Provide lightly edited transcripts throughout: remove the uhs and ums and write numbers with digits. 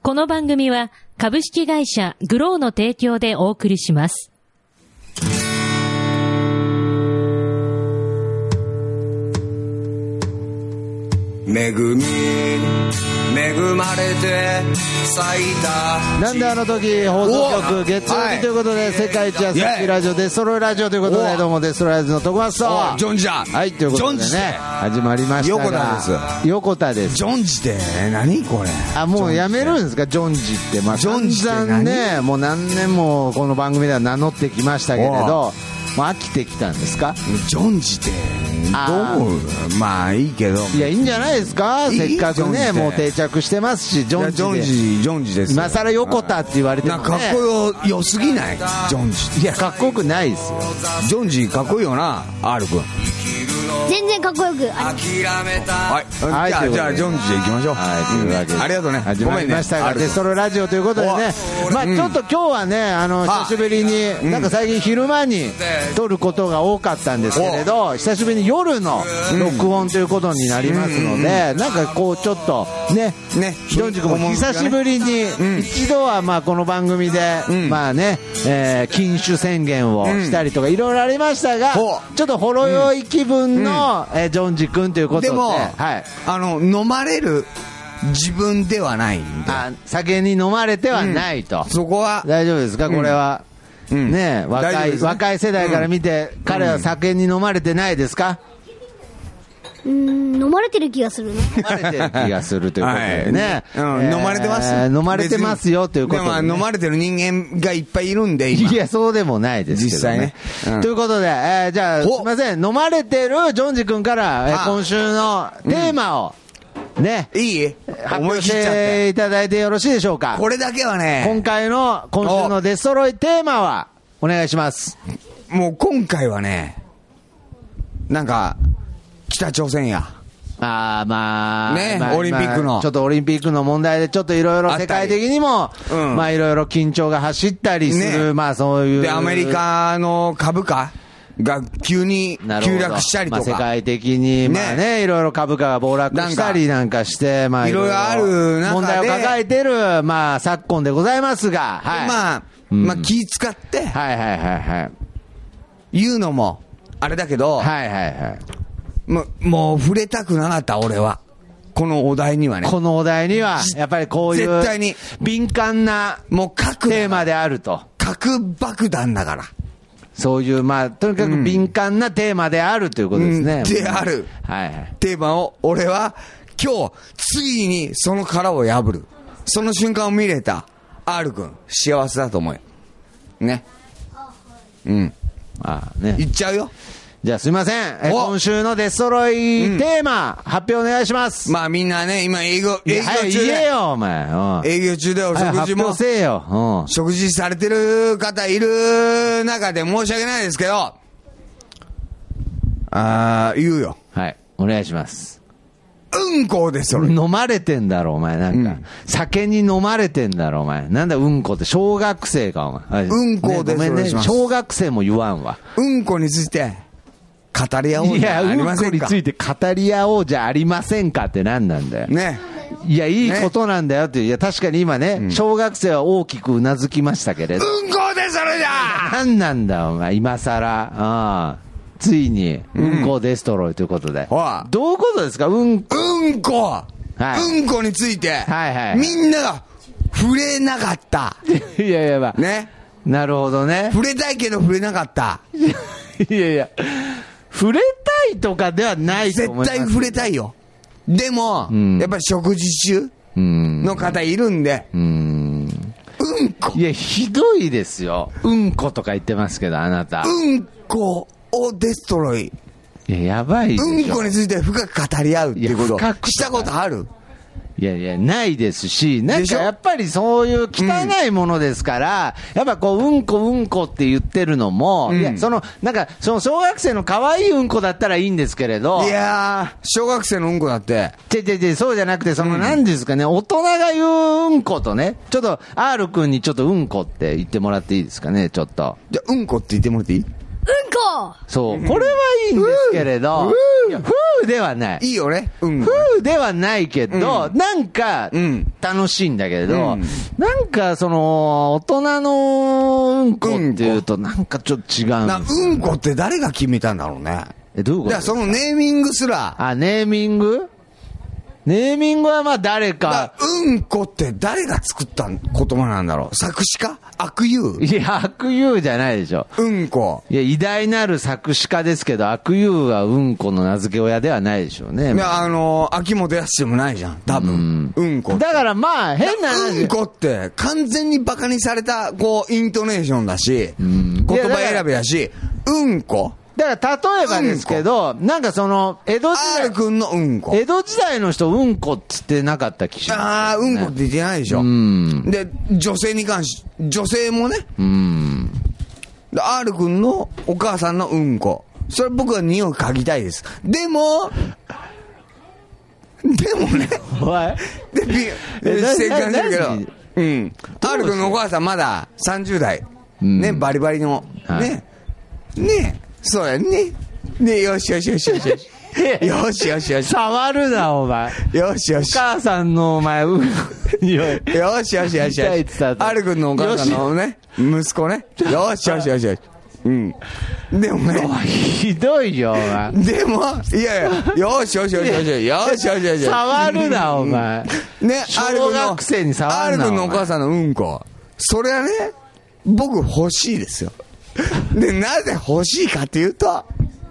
この番組は株式会社グローの提供でお送りします。 恵み恵まれて咲いた。 なんであの時放送局月曜日ということで、世界一安いラジオデストロイラジオということで、どうもデストロイラジオの徳松とジョンジだ。 はい、ということでね始まりましたが、 横田です。 横田です。 ジョンジって何これ。 あ、もうやめるんですかジョンジって。まあジョンジって散々ね、もう何年もこの番組では名乗ってきましたけれど、もう飽きてきたんですかジョンジってどう思う。まあいいけど、 いや、いいんじゃないですか。せっかくねもう定着してますし、ジョンジです。今更横田って言われてもね、 かっこよすぎないジョンジ。 いや、かっこよくないですよ。 ジョンジかっこいいよな R 君。 全然かっこよくはい、じゃあジョンジでいきましょう。 はい、というわけでありがとうね。 始まりましたが、デストロラジオということでね、まあちょっと今日はね、久しぶりに、なんか最近昼間に撮ることが多かったんですけれど、久しぶりに夜の録音ということになりますので、なんかこうちょっとね、ジョンジ君も久しぶりに一度はまあこの番組でまあね、禁酒宣言をしたりとかいろいろありましたが、ちょっとほろ酔い気分のジョンジ君ということで、 でも、 はい、 飲まれる自分ではないんで、 酒に飲まれてはないと、 そこは大丈夫ですか、これは、ね、若い世代から見て、彼は酒に飲まれてないですか。 飲まれてる気がするね。 飲まれてる気がするということでね、 飲まれてます。 飲まれてますよということで、ね、 でも飲まれてる人間がいっぱいいるんで今。 いや、そうでもないですけどね、実際ね、ということで、じゃあすいません、飲まれてるジョンジ君から、今週のテーマを、ね、 いい発表していただいてよろしいでしょうか。 これだけはね、 今週のデストロイテーマはお願いします。 もう今回はね、なんか北朝鮮やまあね、オリンピックのちょっとオリンピックの問題でちょっといろいろ世界的にもまあいろいろ緊張が走ったりする、まあそういうでアメリカの株価が急に急落したりとか、 世界的にまあね、いろいろ株価が暴落したりなんかして、まあいろいろある問題を抱えてるまあ昨今でございますが、 まあ気使って言うのもあれだけど、もう触れたくなかった、俺は。このお題にはね。 このお題には、やっぱりこういう、 絶対に敏感なもう核テーマであると。 核爆弾だから。 そういう、まあ、とにかく敏感なテーマであるということですね。 である。テーマを、俺は、今日、ついにその殻を破る。その瞬間を見れた、R 君、幸せだと思うよ。ね。ね。言っちゃうよ。 じゃあすいません、今週のデストロイテーマ、発表お願いします。 まあみんなね、今営業中で、 言えよお前、 営業中でお食事も、 発表せえよ、 食事されてる方いる中で申し訳ないですけど、言うよ。 はい、お願いします。 うんこですよ。 飲まれてんだろお前、なんか、酒に飲まれてんだろお前、なんだうんこって、小学生かお前。 うんこです、 ごめんね、小学生も言わんわ。 うんこについて語り合おうじゃありませんか。 うんこについて語り合おうじゃありませんかって何なんだよ。 ね。 いや、いいことなんだよって。いや、確かに今ね、小学生は大きくうなずきましたけれど。 うんこでそれじゃ何なんだお前、今更。ついに、うんこデストロイということで。どういうことですか、うんこ。 うんこについて、みんなが触れなかった。 いやいや、まあ。 ね。 なるほどね。 触れたいけど触れなかった。 いやいや。触れたいとかではないと思います。 絶対触れたいよ。でも、やっぱり食事中の方いるんで、うんこ。 いや、ひどいですよ。うんことか言ってますけど、あなた。 うんこをデストロイ。 いや、やばいでしょ。 うんこについて深く語り合うっていうことしたことある？ いやいや、ないですし、なんかやっぱりそういう汚いものですから、やっぱこう、うんこって言ってるのも、いや、なんか、その小学生の可愛いうんこだったらいいんですけれど。 いやー、小学生のうんこだって。 そうじゃなくて、何ですかね、大人が言ううんことね、ちょっと、R 君にちょっとうんこって言ってもらっていいですかね、ちょっと。 じゃあ、うんこって言ってもらっていい？ こそう、これはいいんですけれど、いや、ではない。 いいよね。 ではないけど、なんか、楽しいんだけれど、なんか、その、大人のうんこっていうと、なんかちょっと違う。 うんこって誰が決めたんだろうね。 どういうこと？ じゃあそのネーミングすら。 ネーミングはまあ誰か。 うんこって誰が作った言葉なんだろう。作詞家？悪友？ いや、悪友じゃないでしょ。 うんこ。 いや、偉大なる作詞家ですけど、悪友はうんこの名付け親ではないでしょうね。 いや、秋元康でもないじゃん。多分。うんこ。 だからまあ、変な話。 うんこって完全にバカにされた、こう、イントネーションだし、言葉選びだし、うんこ。 だから例えばですけど、なんかその、江戸時代。 R 君のうんこ。 江戸時代の人、うんこっつってなかった気します、 うんこって言ってないでしょ。で、女性に関し、女性もね。R 君のお母さんのうんこ。それ僕は匂い嗅ぎたいです。でもね。 おい。 正解するけど。R 君のお母さんまだ30代。ね、バリバリの。ね。そうやね。ね、よし。よし。 触るな、お前。 よし。 お母さんのお前、よし。R 君のお母さんのね、息子ね。よし。でもね。 ひどいよ、お前。 でも、いや、よし。 触るな、お前。 ね、 小学生に触るな。 R 君のお母さんのうんこ。それはね、僕欲しいですよ。で、なぜ欲しいかっていうと、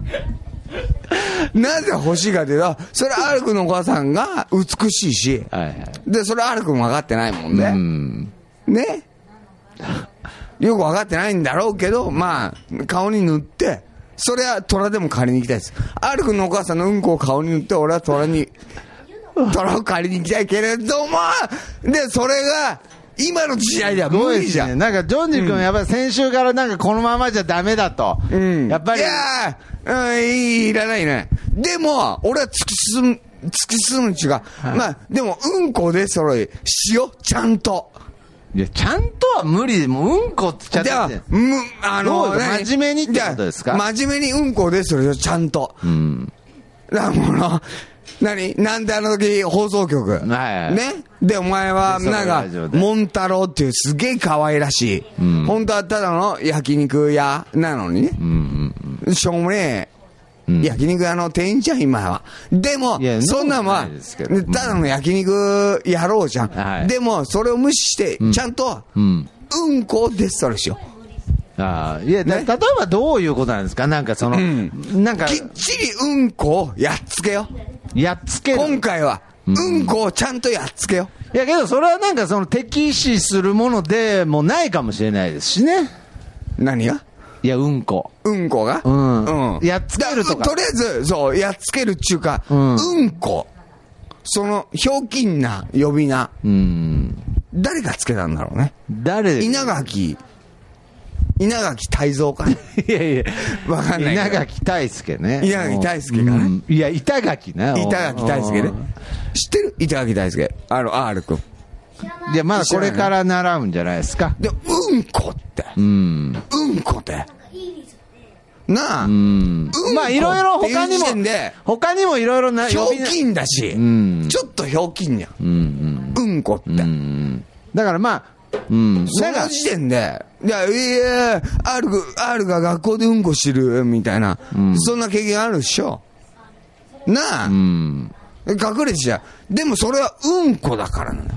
それ R 君のお母さんが美しいし、で、それ R 君分かってないもんで、ね。よく分かってないんだろうけど、まあ、顔に塗って、それは虎でも借りに行きたいです。R 君のお母さんのうんこを顔に塗って、俺は虎を借りに行きたいけれども、で、それが、今の時代では無理じゃん。 なんか、ジョンジ君やっぱり先週からなんかこのままじゃダメだと。やっぱり。 いやいらないね。でも、俺は突き進む違う。まあ、でも、うんこで揃い、しよう、ちゃんと。 いや、ちゃんとは無理で、もううんこってちゃって。真面目にってことですか？ 真面目にうんこでそれよ、ちゃんと。だからなんであの時放送局。ね。で、お前は、なんか、モンタロウっていうすげえ可愛らしい。本当はただの焼肉屋なのにね。しょうもねえ。焼肉屋の店員じゃん、今は。でも、そんなのは、ただの焼肉やろうじゃん。でも、それを無視して、ちゃんと、うんこでそれしよう。 いや、例えばどういうことなんですか？なんかその、なんか。 きっちりうんこをやっつけよ。 やっつける。 今回は、うんこをちゃんとやっつけよ。 いやけど、それはなんかその敵視するものでもないかもしれないですしね。 何が？ いや、うんこ。 うんこが？ やっつけるとか。 とりあえず、そう、やっつけるっちゅうか、うんこ。その、ひょうきんな呼び名。誰がつけたんだろうね。稲垣泰造かね。 いや。 わかんない。 稲垣泰介ね。 稲垣泰介かね。 いや、板垣ね。 板垣泰介ね。知ってる？板垣泰介。R 君。 いや、まだこれから習うんじゃないですか。 で、うんこって。うんこって。なあ。 まあ、いろいろ他にもいろいろな。 ひょうきんだし。ちょっとひょうきんやん。うんこって。 だからまあ、 その時点で、R が学校でうんこしてるみたいな、そんな経験あるでしょ。なあ。隠れてちゃう。でもそれはうんこだからなの。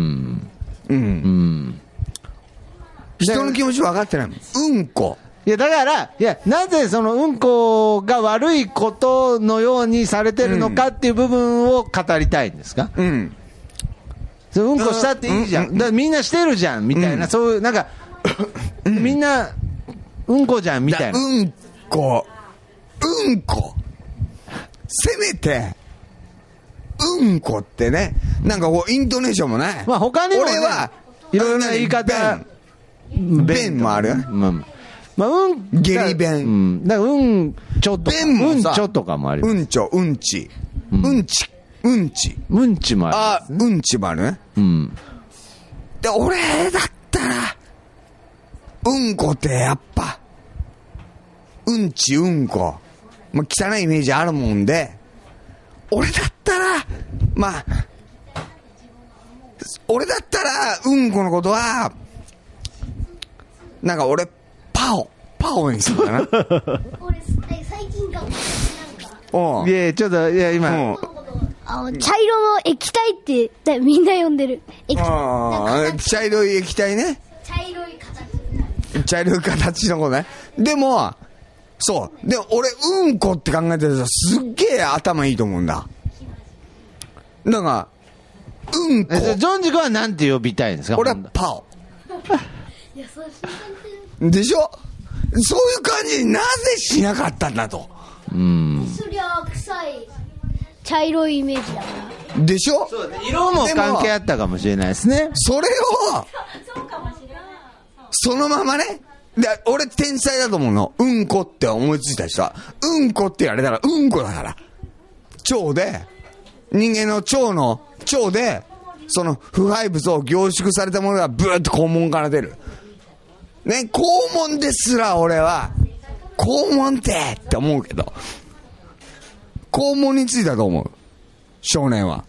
人の気持ち分かってないもん。うんこ。 いや、だから、なぜそのうんこが悪いことのようにされてるのかっていう部分を語りたいんですか？うんこしたっていいじゃん。だからみんなしてるじゃん、みたいな、そういう、なんか、みんな、うんこじゃん、みたいな。 うんこ。せめて、うんこってね、なんかこう、イントネーションもない。 まあ他にもね、 俺は、 いろいろな言い方。 弁もあるよね。 まあ、 下痢弁。 だからちょっと。 弁もさ、 ちょとかもあります。 うんちもあります。うんちもあるね。で、俺だったら、うんこってやっぱ、 うんちうんこ、まあ、汚いイメージあるもんで、俺だったらうんこのことはなんか俺パオにするかな。 俺最近かもおういやちょっといや今、 茶色の液体ってみんな呼んでる液体。 茶色い液体ね。茶色い形のことね。でもそうで俺うんこって考えてるとすっげえ頭いいと思うんだ。だからうんこ。 ジョンジ君はなんて呼びたいんですか？ 俺はパオでしょ。そういう感じになぜしなかったんだと。 そりゃ臭い茶色いイメージだからでしょ。 色も関係あったかもしれないですね。 それをそのままね。で俺天才だと思うの。うんこって思いついた人はうんこって言われたらうんこだから。腸で人間の腸でその腐敗物を凝縮されたものがブーッと肛門から出るね。肛門ですら俺は肛門って思うけど、肛門についたと思う少年は。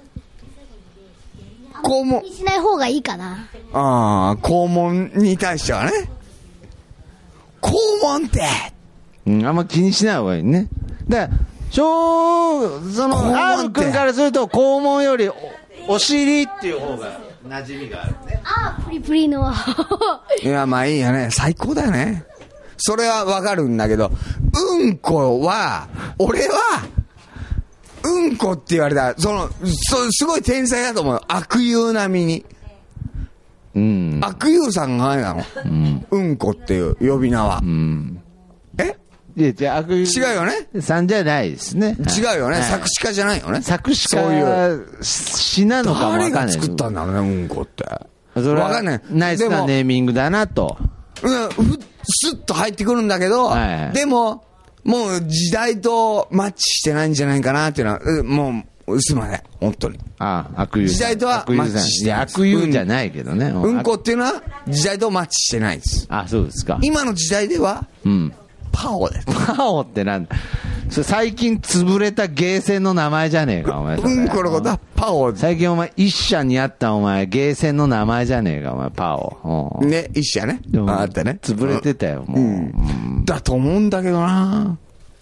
肛門気にしない方がいいかな。 肛門に対してはね、肛門ってあんま気にしない方がいいね。だからその R 君からすると肛門よりお尻っていう方が馴染みがあるね。 プリプリのいやまあいいよね、最高だよね。それはわかるんだけど、うんこは俺はうんこって言われたらすごい天才だと思う。悪友並みに。悪友さんがないなの、うんこっていう呼び名は。 いや悪友違うよね。 さんじゃないですね。 違うよね、 はい、 作詞家じゃないよね。 作詞家そういう詩なのかもわかんない。 誰が作ったんだろうね、うんこって。 それはわかんない。 ナイスなネーミングだなと。 スッと入ってくるんだけど、でももう時代とマッチしてないんじゃないかなっていうのはもうすまない本当に。 悪友時代とはマッチしてない。 悪友じゃないけどね。 うんこっていうのは時代とマッチしてないです。 そうですか。 今の時代ではパオです。 パオってなんだ。それ最近潰れたゲーセンの名前じゃねえかお前。 うんこのことはパオ。 最近お前一社にあったお前ゲーセンの名前じゃねえかお前パオ。 ね、一社ね。あったね。 潰れてたよもう。 だと思うんだけどな。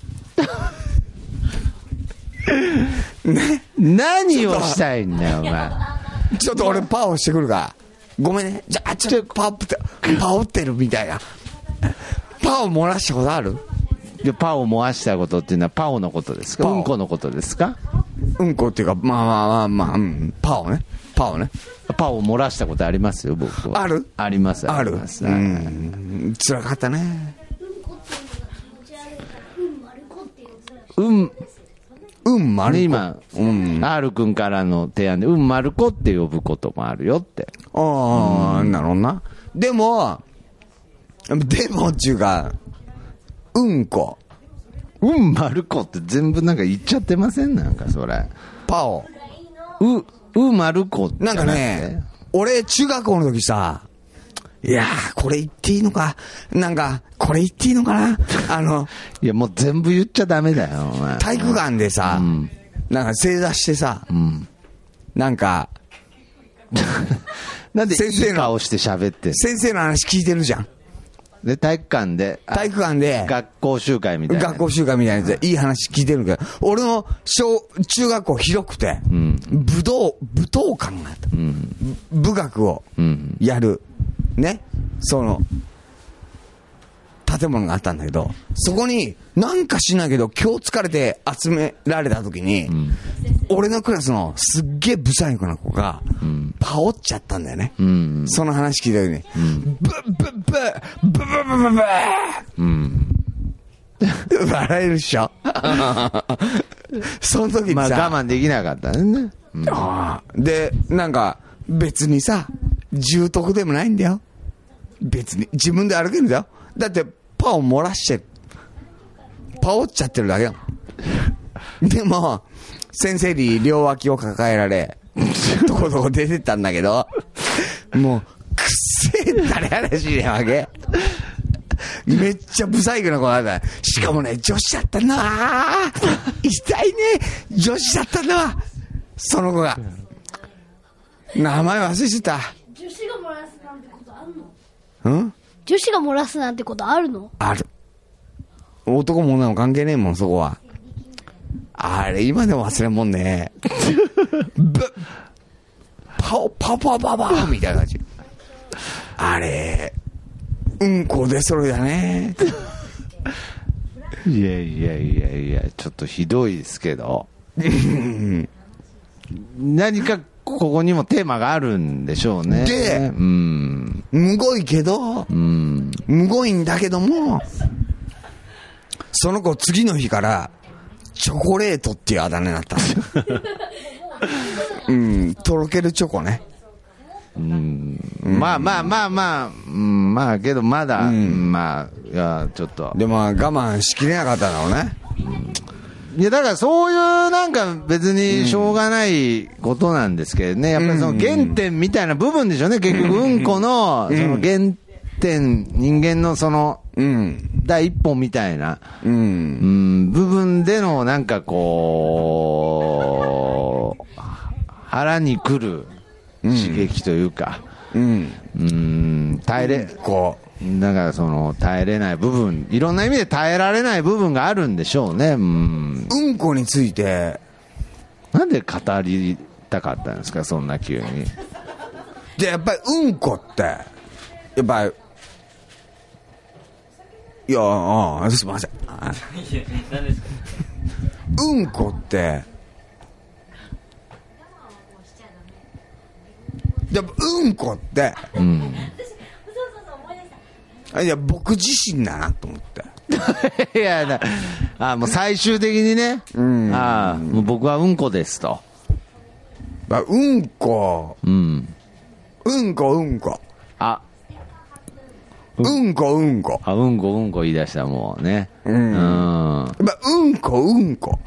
ね。 何をしたいんだよお前。 ちょっと俺パオしてくるからごめんね。じゃあちょっとパオってるみたいな。パオ漏らしたことある？ パオ漏らしたことっていうのはパオのことですか？うんこのことですか？ うんこっていうかまあ、パオね。パオ漏らしたことありますよ僕は。 ある？ あります。 辛かったね。 今、R 君からの提案でまる子って呼ぶこともあるよって。 なるほどな。でもっていうかうんこまる子って全部なんか言っちゃってません？なんかそれパオまる子ってなんかね、俺中学校の時さ、いやーこれ言っていいのか、なんかこれ言っていいのかな、 いやもう全部言っちゃダメだよお前。 体育館でさ、なんか正座してさ、なんかなんでいい顔して喋って先生の話聞いてるじゃん。 で体育館で学校集会みたいなやつでいい話聞いてるけど、俺の中学校広くて、武道館があった、武学をやる、ね、その建物があったんだけど、そこになんかしないけど今日疲れて集められた時に、俺のクラスのすっげえブサイクな子がパオっちゃったんだよね、その話聞いた時に、ブ笑えるっしょその時にさ、 我慢できなかったね、 でなんか別にさ重篤でもないんだよ、別に自分で歩けるんだよ。だってパオ漏らしてる、パオっちゃってるだけよでも先生に両脇を抱えられどこどこ出てったんだけど、もうくっせえ誰話ねえわけめっちゃブサイクな子だった。しかもね、女子だったんだわ。痛いね。女子だったんだわ。その子が。名前忘れちゃった。 女子が漏らすなんてことあるの？ ん？ 女子が漏らすなんてことあるの？ ある。男も女も関係ねえもん、そこは。あれ、今でも忘れんもんね。パオパパパパみたいな感じ。あれ、うんこ出揃いだね。 いやいやいやいや、ちょっとひどいですけど。何かここにもテーマがあるんでしょうね。 で、むごいけど、むごいんだけども、その子次の日からチョコレートっていうあだ名になった。とろけるチョコね。まあまあまあまあ、まあけどまだ、まあ、いや、ちょっと。 でも我慢しきれなかったんだろうね。 いや、だからそういうなんか別にしょうがないことなんですけどね。やっぱりその原点みたいな部分でしょうね。結局、うんこの、その原点、人間のその、第一歩みたいな、部分でのなんかこう、腹に来る刺激というか、耐えれ、こう、だからその耐えれない部分、いろんな意味で耐えられない部分があるんでしょうね。うんこについてなんで語りたかったんですか、そんな急に。 で、やっぱりうんこってやっぱり、いや、すみません。うんこってやっぱうんこって、いや僕自身だなと思って。 いやもう最終的にね、もう僕はうんこですと。 うんこ、うんこ。うんこ言い出したもうね。 やっぱうんこ。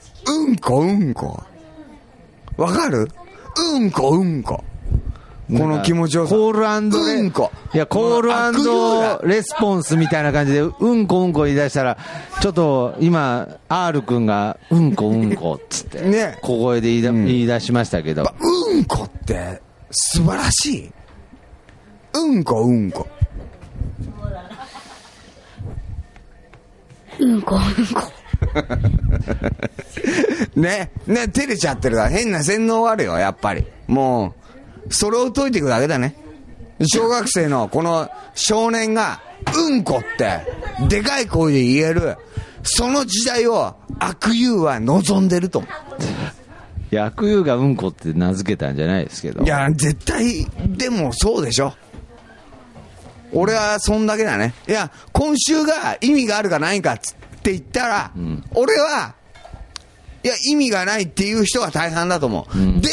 わかる？うんこ。この気持ちをコールいや、コール&レスポンスみたいな感じで、うんこ言い出したら、ちょっと今、R 君が、うんこっつって、ね、小声で言い出しましたけど。 うんこって素晴らしい。うんこ。ね、照れちゃってるから変な洗脳あるよ、やっぱり。もう、それを解いていくだけだね。小学生のこの少年がうんこってでかい声で言える、その時代を悪友は望んでると思う。 いや、悪友がうんこって名付けたんじゃないですけど。 いや、絶対でもそうでしょ。俺はそんだけだね。いや、今週が意味があるかないかって言ったら、俺はいや意味がないっていう人が大半だと思う。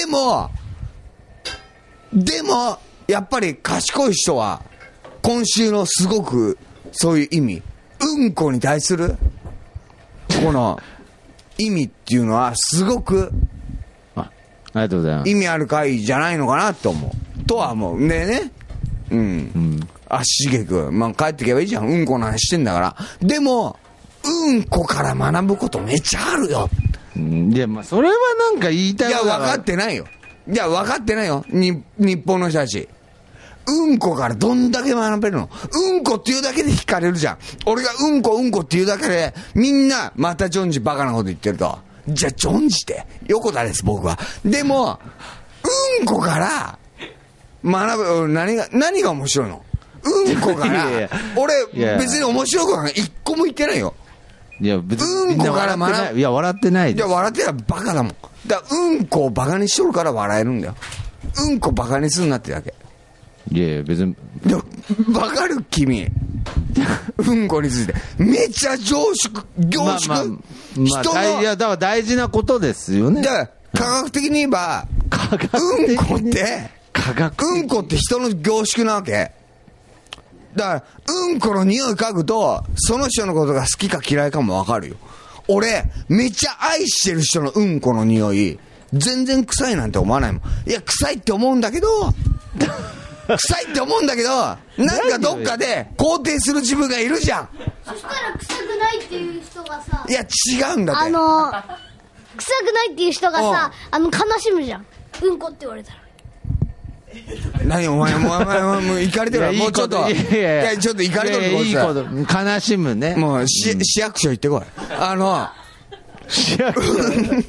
でもやっぱり賢い人は今週のすごくそういう意味、うんこに対するこの意味っていうのはすごくありがとうございます。 意味ある回じゃないのかなと思うとは思うね。しげくん、帰ってけばいいじゃん。うんこの話してんだから。でもうんこから学ぶことめっちゃあるよ。 いや、それはなんか言いたい。 いや、分かってないよ。日本の人たち。うんこからどんだけ学べるの？うんこっていうだけで惹かれるじゃん。俺がうんこっていうだけで、みんな、またジョンジバカなこと言ってると。じゃあ、ジョンジって横田です、僕は。でも、うんこから学ぶ、何が面白いの？うんこから俺、別に面白いことが一個も言ってないよ。 いや、別にうんこから学ぶ。いや、笑ってないです。 いや、笑ってないバカだもん。だからうんこをバカにしとるから笑えるんだよ。うんこバカにすんなってだけ。 いや別に。 でもバカる君。うんこについてめっちゃ凝縮。 いや、だから大事なことですよね。 だから科学的に言えば、うんこって人の凝縮なわけ。だからうんこの匂い嗅ぐとその人のことが好きか嫌いかもわかるよ。俺めっちゃ愛してる人のうんこの匂い全然臭いなんて思わないもん。いや臭いって思うんだけど臭いって思うんだけど、なんかどっかで肯定する自分がいるじゃん。 そしたら臭くないっていう人がさ、 いや違うんだって。 臭くないっていう人がさ、悲しむじゃん。うんこって言われたら。 何お前もう怒りてるわ。もうちょっとちょっと怒りてる。 いいこと悲しむね。 もう市役所行ってこい。 市役所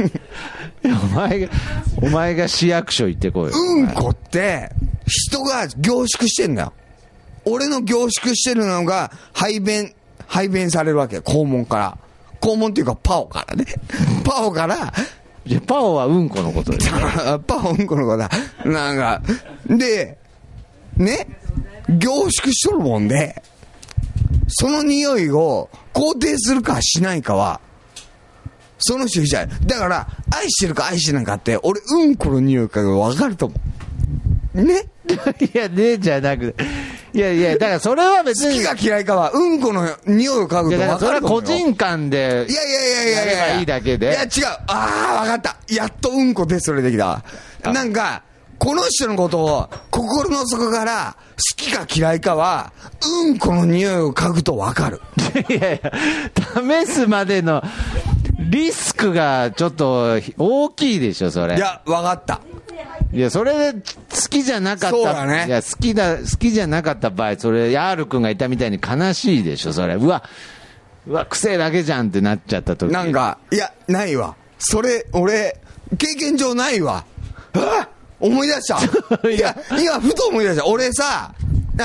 お前が市役所行ってこい。 うんこって人が凝縮してんだよ。俺の凝縮してるのが排便されるわけよ。肛門っていうかパオからね。パオからパオはうんこのことです、ね、 パオうんこのことだ。なんかでね、凝縮しとるもんで、その匂いを肯定するかしないかはその人じゃない。だから愛してるか愛してないかって、俺うんこの匂いかが分かると思うね。 いやねじゃなくて、いやだからそれは別に好きか嫌いかはうんこの匂いを嗅ぐと分かると思うよ。いやそれは個人間でやればいいだけで。 いや違う。分かった。やっとうんこでそれできた。なんかこの人のことを心の底から好きか嫌いかはうんこの匂いを嗅ぐと分かる。 いや試すまでのリスクがちょっと大きいでしょそれ。 いや分かった。 いやそれで好きじゃなかった。 そうだね。 いや好きじゃなかった場合、それヤール君がいたみたいに悲しいでしょそれ。うわ癖だけじゃんってなっちゃった時。 なんかいやないわ。それ俺経験上ないわ。思い出した。いや今ふと思い出した。俺さい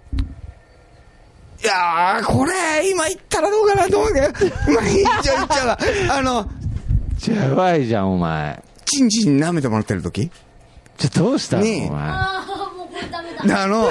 やこれ今言ったらどうかなと思うけど、まあ言っちゃうわ。 やばいじゃんお前。 チンチン舐めてもらってる時どうしたの、 ね、 お前。 もうこれダメだ。もう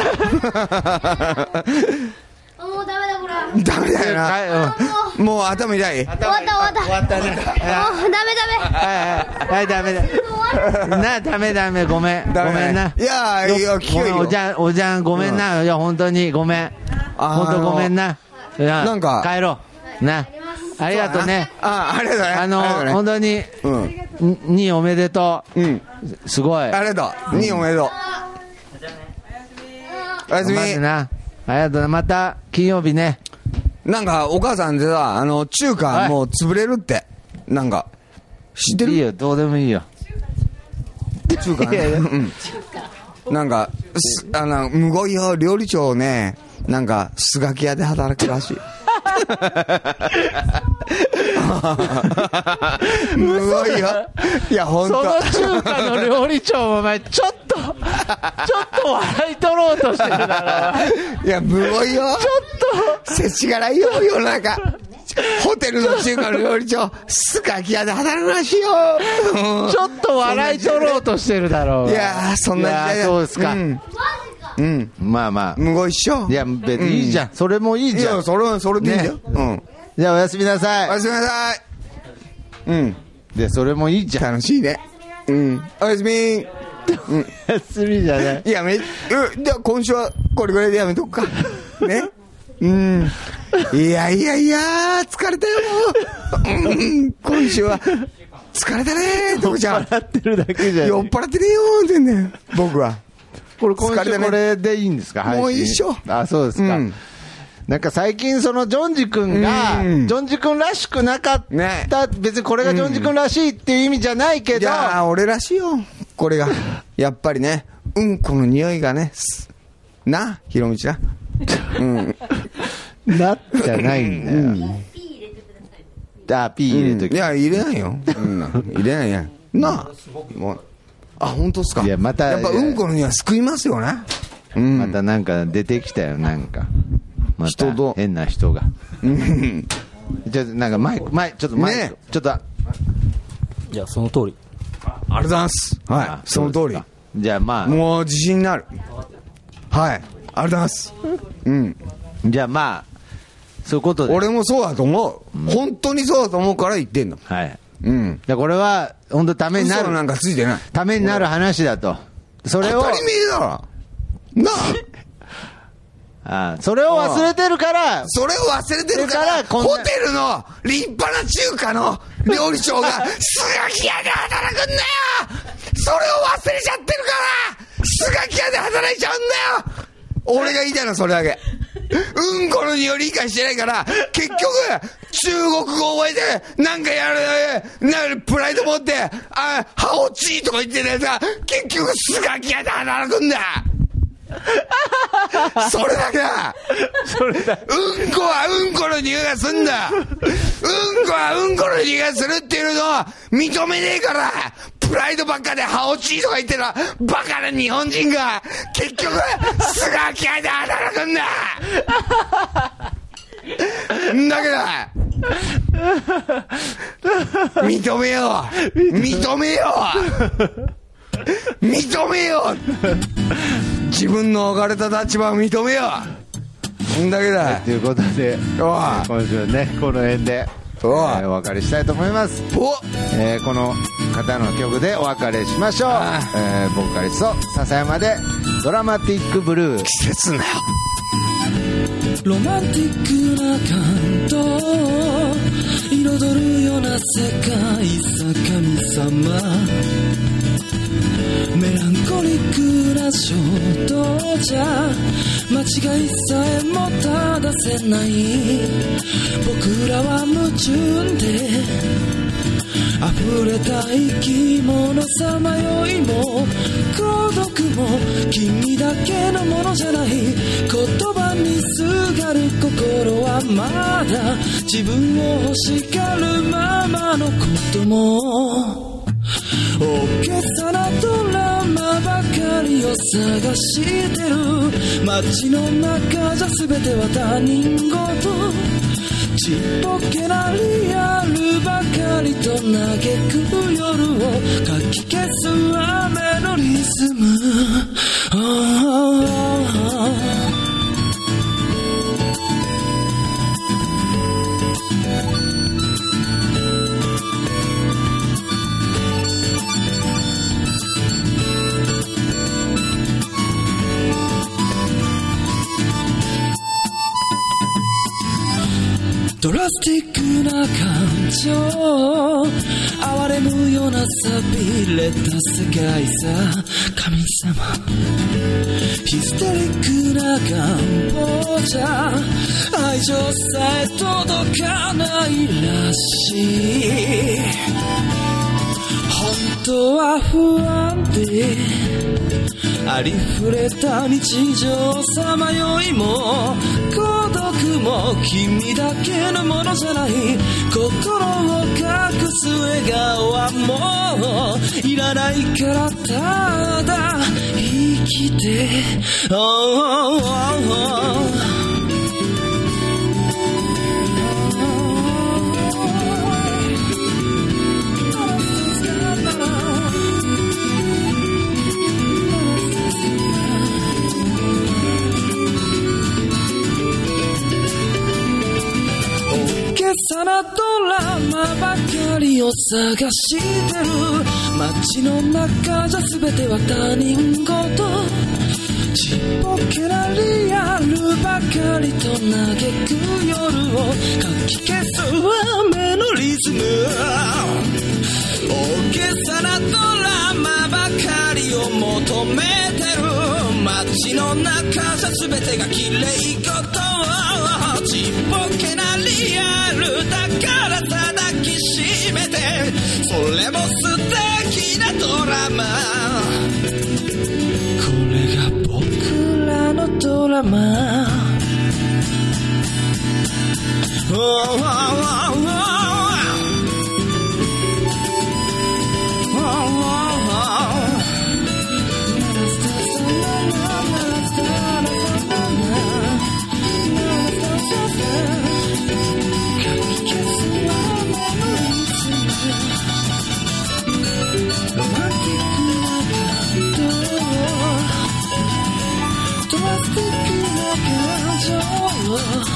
ダメだこれ。 ダメだよな。もう頭痛い。 終わったね。もうダメ。 はいダメだ。ダメごめんな。 いや聞こえよ。 おじゃんごめんな。いや本当にごめん。本当ごめんな。 なんか帰ろうな。ありがとうね。 ありがとうね。 本当に2おめでとう。すごい。 ありがとう。2おめでとう。おやすみ。 ありがとうね。また金曜日ね。 なんかお母さんでさ、中華もう潰れるって。なんか知ってる？ いいよ、どうでもいいよ。 中華ね。なんかむごいよ、料理長ね、なんかスガキ屋で働くらしい。むごいよ。いや本当。 その中華の料理長もお前ちょっと笑い取ろうとしてるだろ。 いやむごいよ。ちょっと世知辛いよ世の中。ホテルの中華の料理長スカキ屋で働くらしいよ。 ちょっと笑い取ろうとしてるだろう。 いやそんな時代だ。 そうですか。まあむごいっしょ。 いや別にいいじゃん。それもいいじゃん。 いやそれでいいんだよ。 じゃあおやすみなさい。 おやすみなさい。 でそれもいいじゃん。 楽しいね。おやすみ。 おやすみじゃない。 いやじゃあ今週はこれぐらいでやめとくかね。いや疲れたよもう。今週は疲れたねとこちゃん。 酔っ払ってるだけじゃん。 酔っ払ってねえよ全然僕は。 これ今週これでいいんですか？ もういいっしょ。 あ、そうですか。なんか最近そのジョンジ君がジョンジ君らしくなかった、別にこれがジョンジ君らしいっていう意味じゃないけど、いや俺らしいよこれが。やっぱりねこの匂いがねな、ひろみちな。 なじゃないんだよ。ピー入れとき。 いや入れないよ。入れないやな。もう本当っすか。 いやまたやっぱこの匂いは救いますよね。 またなんか出てきたよ、なんかまた変な人が。ちょっとなんか前ちょっと前ちょっと。 いやその通り。 ありがとうございます。はい、その通り。 じゃあまあもう自信になる。はい、ありがとうございます。 じゃあまあそういうことで。 俺もそうだと思う。本当にそうだと思うから言ってんの。 はい。じゃあこれは本当ためになる。 嘘なんかついてない。 ためになる話だと。それを当たり前だろ。なそれを忘れてるから、 それを忘れてるからホテルの立派な中華の料理長がスガキ屋で働くんだよ。それを忘れちゃってるからスガキ屋で働いちゃうんだよ。俺が言いたいのはそれだけ。うんこの匂い理解してないから、結局、中国語覚えて、なんかやる、プライド持って、ハオチーとか言ってるやつが、結局、スガキ屋で働くんだ。それだけだ。 それだ。 うんこはうんこの匂いがすんだ。うんこはうんこの匂いがするっていうのを認めねえから、プライドばっかでハオチーとか言ってるバカな日本人が結局スガキ屋で働くんだ。だけど認めよう、認めよう、認めよう、自分の置かれた立場を認めよう。だけだ。 ということで今週ねこの辺でお別れしたいと思います。この方の曲でお別れしましょう。ボーカリスト笹山でドラマティックブルー。 季節なよ。 ロマンティックな感動彩るような世界さ神様、メランコリックな衝動じゃ間違いさえも正せない。僕らは矛盾で溢れた生き物さまよいも孤独も君だけのものじゃない。言葉にすがる心はまだ自分を欲しがるままのことも、大げさなドラマばかりを探してる。街の中じゃ全ては他人事、ちっぽけなリアルばかりと嘆く夜をかき消す雨のリズム。ドラスティックな感情哀れむような寂れた世界さ神様、ヒステリックな願望じゃ愛情さえ届かないらしい。本当は不安でありふれた日常さまよいも孤独も君だけのものじゃない。心を隠す笑顔はもういらないからただ生きて、さなドラマばかりを探してる。街の中じゃ全ては他人事、ちっぽけなリアルばかりと嘆く夜をかき消す雨のリズム。大げさなドラマばかりを求めてる。街の中じゃ全てが綺麗事、ちっぽけなリアルだから抱きしめて、それも素敵なドラマ。これが僕らのドラマ。ロマンティックな感動、ドラスティックな感情